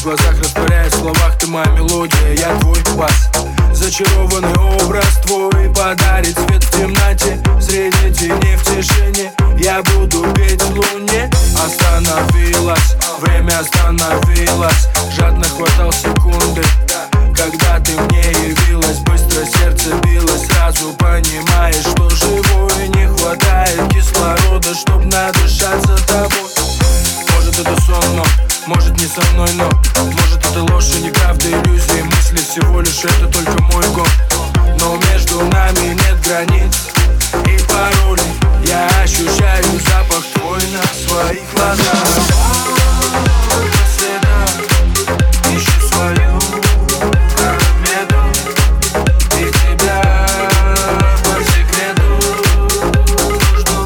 в глазах, растворяясь в словах. Ты моя мелодия, я твой бас. Зачарованный образ твой подарит свет в темноте. Среди теней в тишине я буду петь в луне. Остановилась, время остановилось. Жадно хватал секунды, когда ты мне явилась. Быстро сердце билось, сразу понимаешь, что живой. Не хватает кислорода, чтоб надышаться тобой. Может это сон, но может не со мной, но может это ложь и неправда, иллюзии, мысли. Всего лишь это только мой гон. Но между нами нет границ и паролей. Я ощущаю запах твой на своих глазах. По следам ищу свою комету и тебя по секрету жду.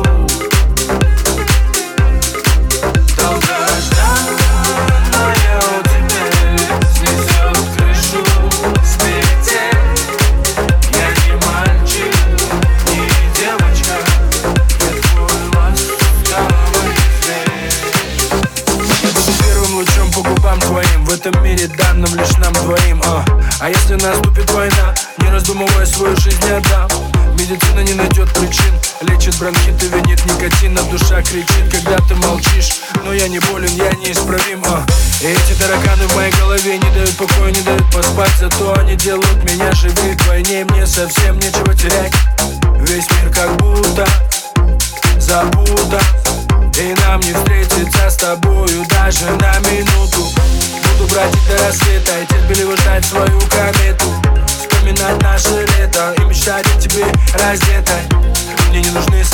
Долгожданная теперь снесет крышу с метель. Я не мальчик, не девочка, я твой ласковый зверь. Я буду первым лучом по губам твоим в этом мире, данным лишь нам двоим. А если наступит война, не раздумывая, свою жизнь не отдам. Медицина не найдет причин, лечит бронхиты, винит никотин, а душа кричит, когда ты молчишь. Но я не болен, я неисправим. И эти тараканы в моей голове не дают покоя, не дают поспать. Зато они делают меня живее. Вдвойне мне совсем нечего терять. Весь мир как будто забута, и нам не встретиться с тобою даже на минуту. Буду бродить до рассвета и терпеливо ждать свою комету. Вспоминать наше лето и мечтать о тебе раздетой. Мне не нужны